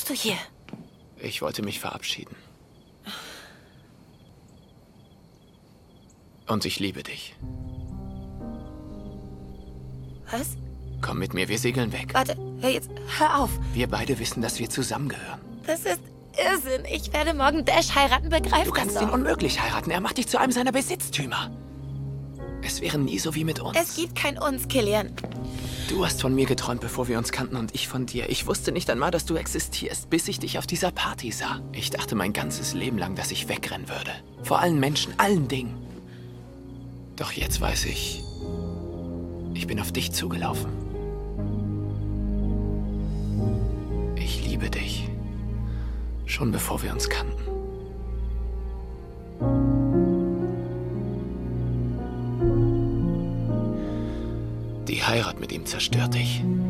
machst du hier? Ich wollte mich verabschieden. Und ich liebe dich. Was? Komm mit mir, wir segeln weg. Warte, hör auf. Wir beide wissen, dass wir zusammengehören. Das ist Irrsinn. Ich werde morgen Dash heiraten, begreif Du kannst das ihn doch. unmöglich heiraten. Er macht dich zu einem seiner Besitztümer. Es wäre nie so wie mit uns. Es gibt kein Uns, Killian. Du hast von mir geträumt, bevor wir uns kannten, und ich von dir. Ich wusste nicht einmal, dass du existierst, bis ich dich auf dieser Party sah. Ich dachte mein ganzes Leben lang, dass ich wegrennen würde. Vor allen Menschen, allen Dingen. Doch jetzt weiß ich, ich bin auf dich zugelaufen. Ich liebe dich. Schon bevor wir uns kannten. Die Heirat mit ihm zerstört dich.